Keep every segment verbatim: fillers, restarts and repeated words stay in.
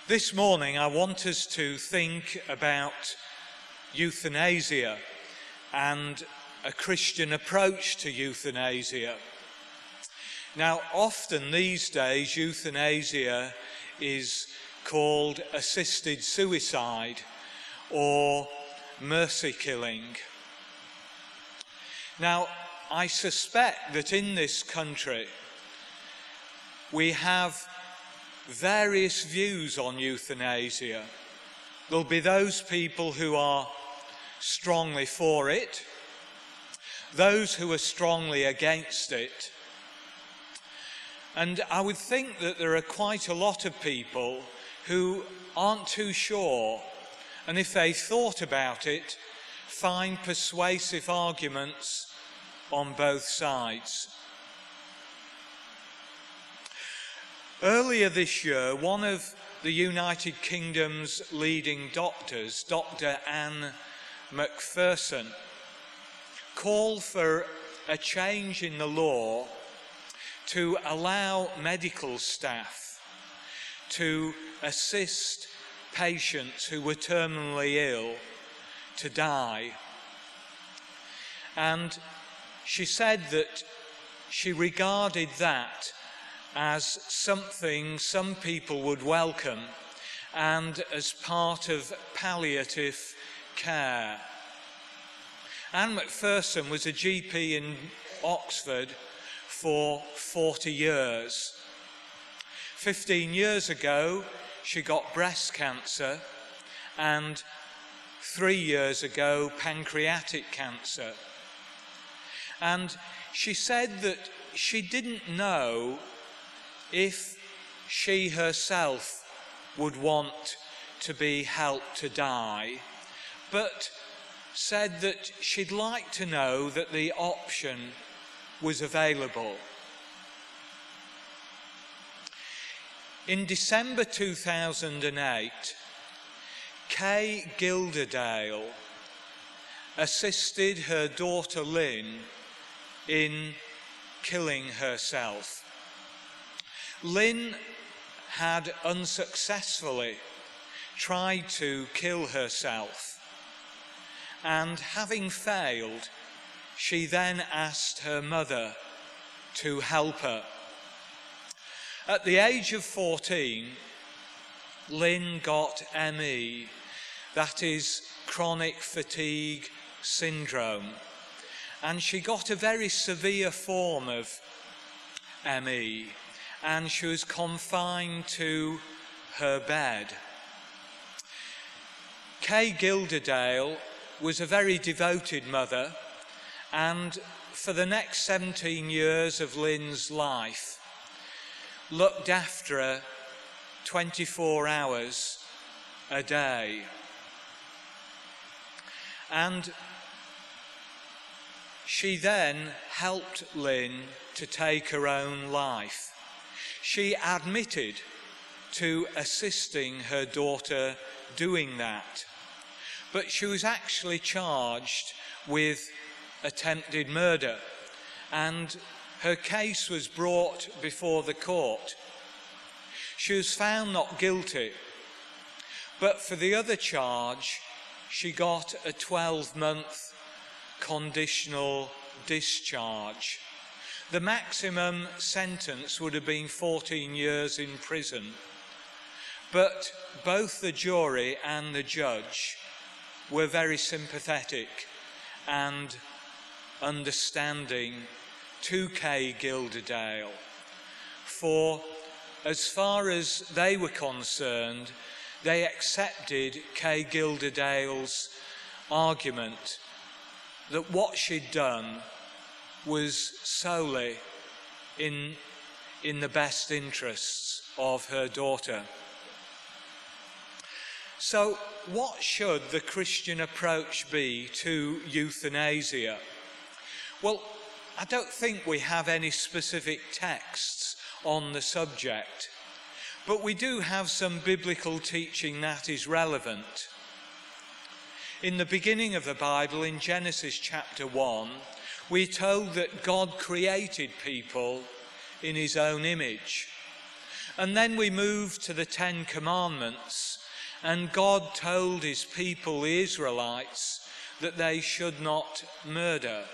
This morning I want us to think about euthanasia and a Christian approach to euthanasia. Now, often these days euthanasia is called assisted suicide or mercy killing. Now, I suspect that in this country we have various views on euthanasia. There'll be those people who are strongly for it, those who are strongly against it, and I would think that there are quite a lot of people who aren't too sure, and if they thought about it, find persuasive arguments on both sides. Earlier this year, one of the United Kingdom's leading doctors, Doctor Anne Macpherson, called for a change in the law to allow medical staff to assist patients who were terminally ill to die. And she said that she regarded that as something some people would welcome and as part of palliative care. Anne Macpherson was a G P in Oxford for forty years. Fifteen years ago, she got breast cancer, and three years ago, pancreatic cancer. And she said that she didn't know if she herself would want to be helped to die, but said that she'd like to know that the option was available. In December two thousand eight, Kay Gilderdale assisted her daughter Lynn in killing herself. Lynn had unsuccessfully tried to kill herself, and having failed, she then asked her mother to help her. At the age of fourteen, Lynn got M E, that is chronic fatigue syndrome, and she got a very severe form of M E, and she was confined to her bed. Kay Gilderdale was a very devoted mother, and for the next seventeen years of Lynn's life, looked after her twenty-four hours a day. And she then helped Lynn to take her own life. She admitted to assisting her daughter doing that, but she was actually charged with attempted murder, and her case was brought before the court. She was found not guilty, but for the other charge, she got a twelve-month conditional discharge. The maximum sentence would have been fourteen years in prison, but both the jury and the judge were very sympathetic and understanding to Kay Gilderdale, for as far as they were concerned, they accepted Kay Gilderdale's argument that what she'd done was solely in, in the best interests of her daughter. So, what should the Christian approach be to euthanasia? Well, I don't think we have any specific texts on the subject, but we do have some biblical teaching that is relevant. In the beginning of the Bible, in Genesis chapter one, we're told that God created people in his own image. And then we move to the Ten Commandments, and God told his people, the Israelites, that they should not murder.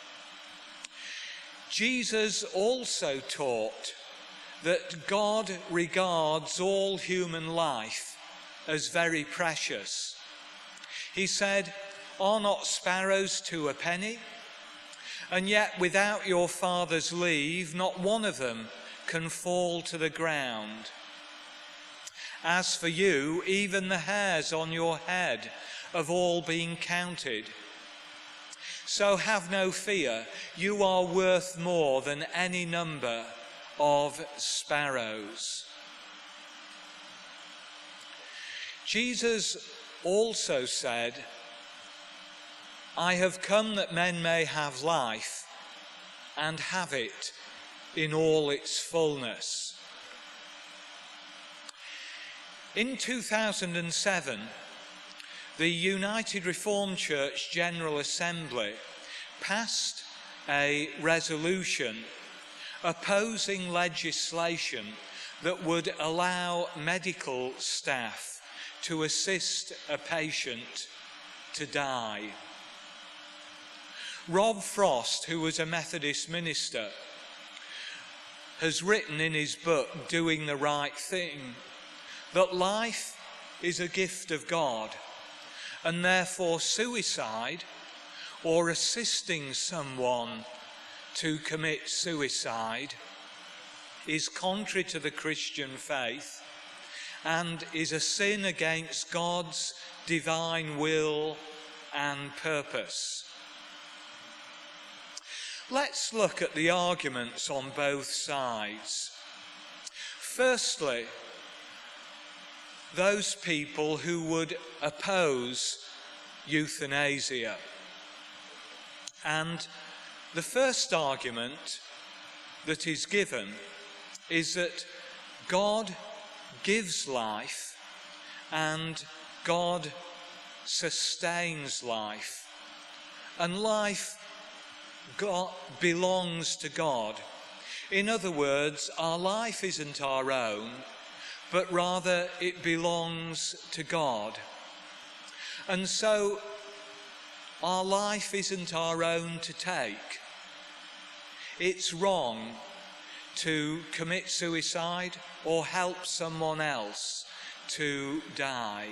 Jesus also taught that God regards all human life as very precious. He said, "Are not sparrows to a penny? And yet without your Father's leave, not one of them can fall to the ground. As for you, even the hairs on your head have all been counted. So have no fear, you are worth more than any number of sparrows." Jesus also said, "I have come that men may have life and have it in all its fullness." In two thousand seven, the United Reformed Church General Assembly passed a resolution opposing legislation that would allow medical staff to assist a patient to die. Rob Frost, who was a Methodist minister, has written in his book, Doing the Right Thing, that life is a gift of God, and therefore suicide or assisting someone to commit suicide is contrary to the Christian faith and is a sin against God's divine will and purpose. Let's look at the arguments on both sides. Firstly, those people who would oppose euthanasia. And the first argument that is given is that God gives life and God sustains life. And life God belongs to God. In other words, our life isn't our own, but rather it belongs to God. And so our life isn't our own to take. It's wrong to commit suicide or help someone else to die.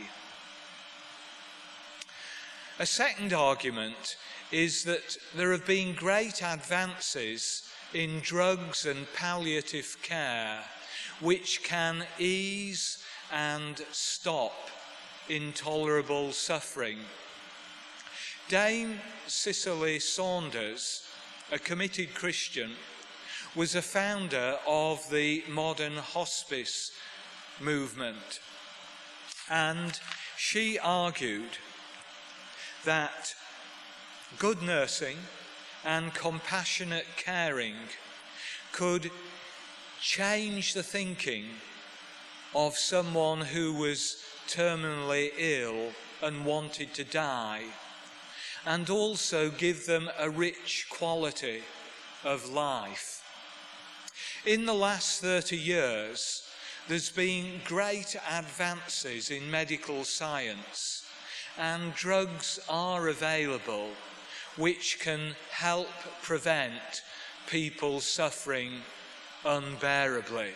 A second argument is that there have been great advances in drugs and palliative care which can ease and stop intolerable suffering. Dame Cicely Saunders, a committed Christian, was a founder of the modern hospice movement, and she argued that good nursing and compassionate caring could change the thinking of someone who was terminally ill and wanted to die, and also give them a rich quality of life. In the last thirty years, there's been great advances in medical science, and drugs are available which can help prevent people suffering unbearably.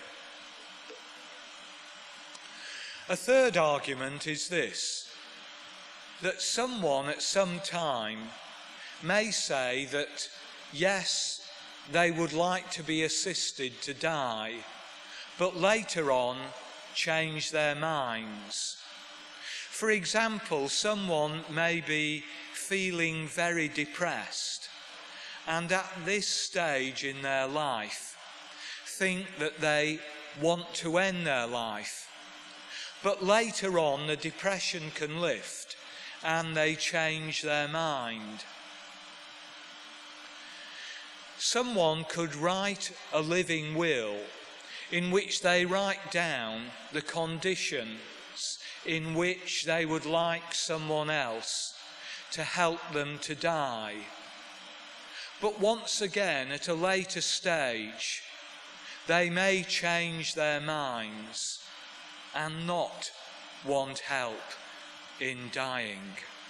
A third argument is this, that someone at some time may say that, yes, they would like to be assisted to die, but later on change their minds. For example, someone may be feeling very depressed and at this stage in their life think that they want to end their life. But later on the depression can lift and they change their mind. Someone could write a living will in which they write down the conditions in which they would like someone else to help them to die. But once again, at a later stage, they may change their minds and not want help in dying.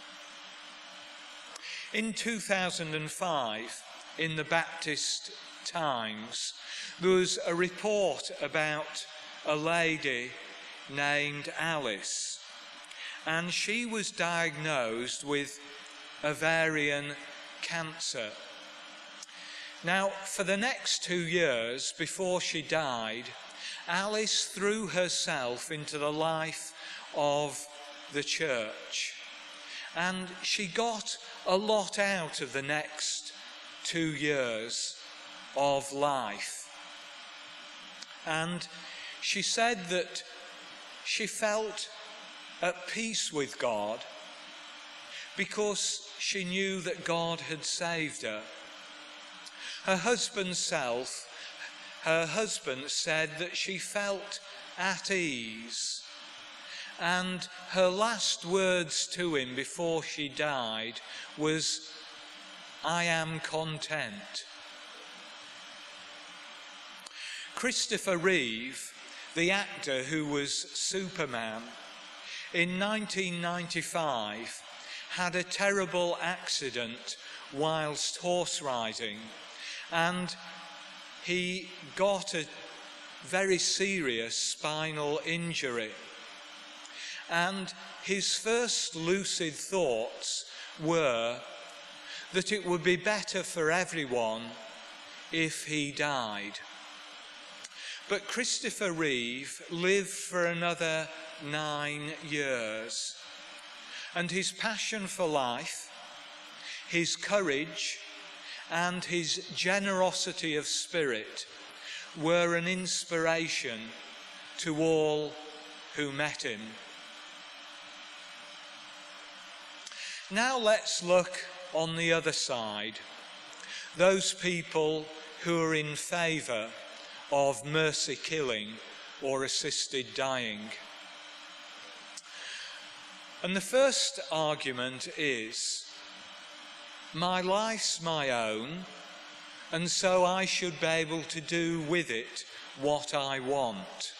In two thousand five, in the Baptist Times, there was a report about a lady named Alice, and she was diagnosed with ovarian cancer. Now, for the next two years before she died, Alice threw herself into the life of the church, and she got a lot out of the next two years of life. And she said that she felt at peace with God because she knew that God had saved her. Her husband's self, her husband said that she felt at ease. And her last words to him before she died was, "I am content." Christopher Reeve, the actor who was Superman, in nineteen ninety-five had a terrible accident whilst horse riding, and he got a very serious spinal injury. And his first lucid thoughts were that it would be better for everyone if he died. But Christopher Reeve lived for another nine years, and his passion for life, his courage, and his generosity of spirit were an inspiration to all who met him. Now let's look on the other side, those people who are in favour of mercy killing or assisted dying. And the first argument is, my life's my own, and so I should be able to do with it what I want.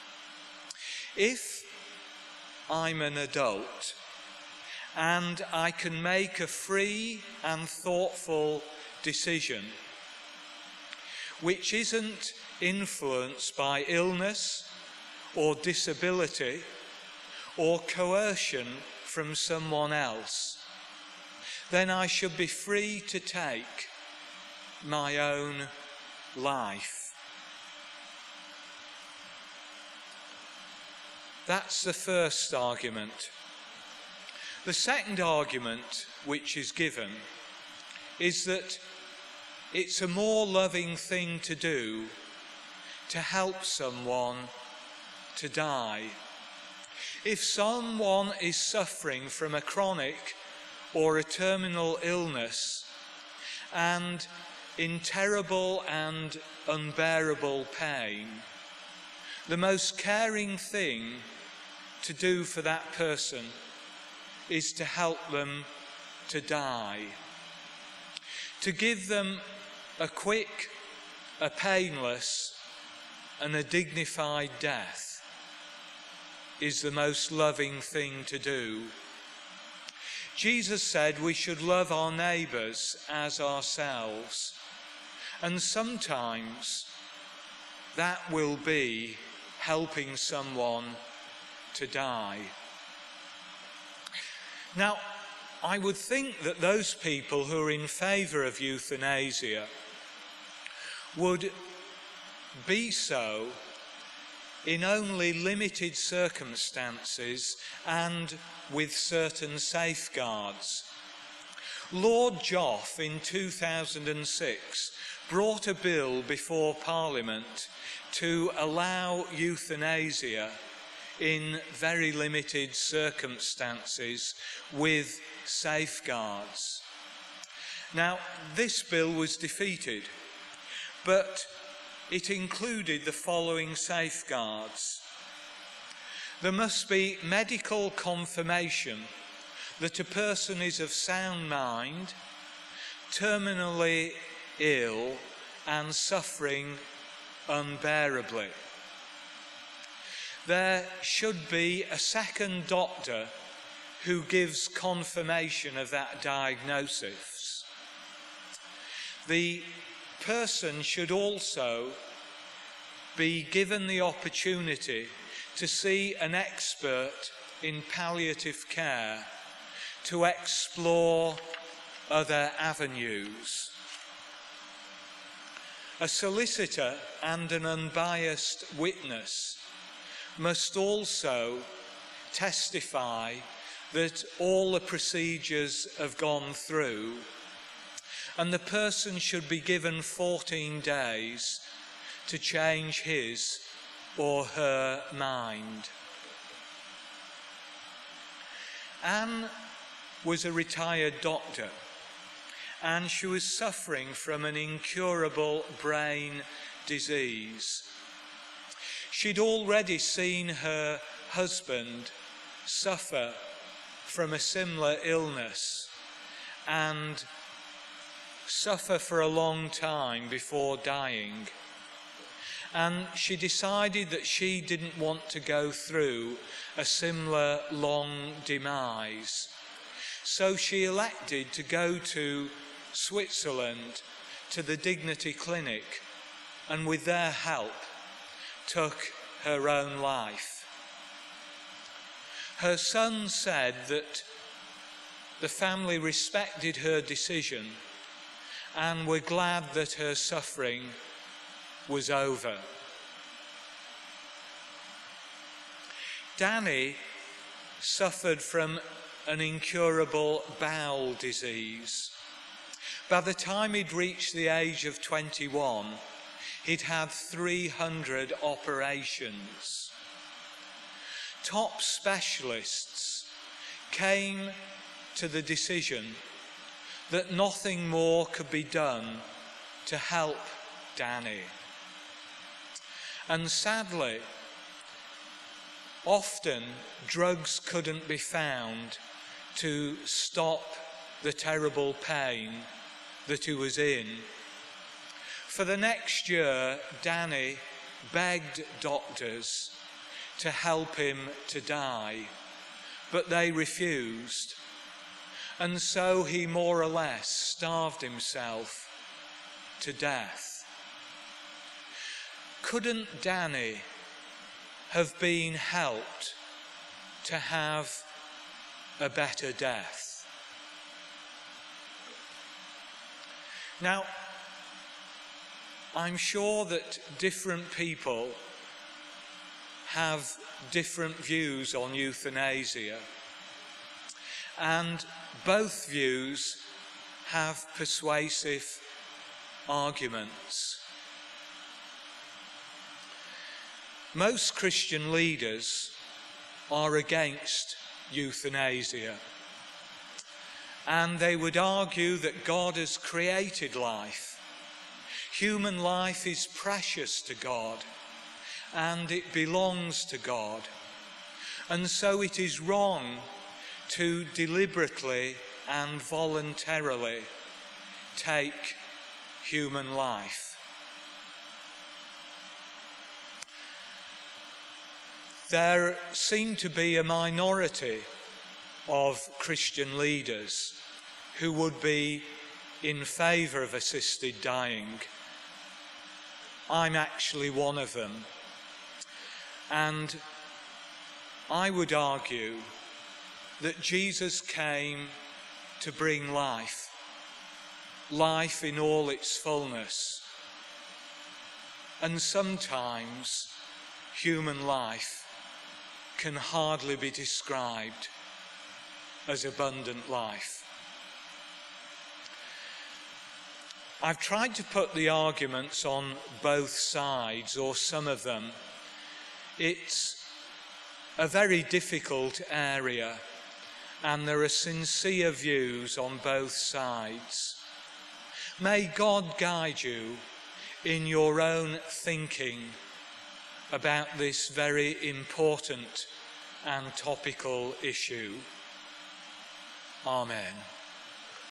If I'm an adult and I can make a free and thoughtful decision which isn't influenced by illness or disability or coercion from someone else, then I should be free to take my own life. That's the first argument. The second argument which is given is that it's a more loving thing to do to help someone to die. If someone is suffering from a chronic or a terminal illness and in terrible and unbearable pain, the most caring thing to do for that person is to help them to die. To give them a quick, a painless, and a dignified death is the most loving thing to do. Jesus said we should love our neighbours as ourselves, and sometimes that will be helping someone to die. Now, I would think that those people who are in favour of euthanasia would be so in only limited circumstances and with certain safeguards. Lord Joff in two thousand six brought a bill before Parliament to allow euthanasia in very limited circumstances with safeguards. Now, this bill was defeated, but it included the following safeguards. There must be medical confirmation that a person is of sound mind, terminally ill, and suffering unbearably. There should be a second doctor who gives confirmation of that diagnosis. The person should also be given the opportunity to see an expert in palliative care to explore other avenues. A solicitor and an unbiased witness must also testify that all the procedures have gone through, and the person should be given fourteen days to change his or her mind. Anne was a retired doctor, and she was suffering from an incurable brain disease. She'd already seen her husband suffer from a similar illness and suffer for a long time before dying. And she decided that she didn't want to go through a similar long demise. So she elected to go to Switzerland, to the Dignity Clinic, and with their help took her own life. Her son said that the family respected her decision and were glad that her suffering was over. Danny suffered from an incurable bowel disease. By the time he'd reached the age of twenty-one, he'd had three hundred operations. Top specialists came to the decision that nothing more could be done to help Danny. And sadly, often drugs couldn't be found to stop the terrible pain that he was in. For the next year, Danny begged doctors to help him to die, but they refused. And so he more or less starved himself to death. Couldn't Danny have been helped to have a better death? Now, I'm sure that different people have different views on euthanasia, and both views have persuasive arguments. Most Christian leaders are against euthanasia, and they would argue that God has created life. Human life is precious to God, and it belongs to God. And so it is wrong to deliberately and voluntarily take human life. There seem to be a minority of Christian leaders who would be in favour of assisted dying. I'm actually one of them. And I would argue that Jesus came to bring life, life in all its fullness. And sometimes human life can hardly be described as abundant life. I've tried to put the arguments on both sides, or some of them. It's a very difficult area, and there are sincere views on both sides. May God guide you in your own thinking about this very important and topical issue. Amen.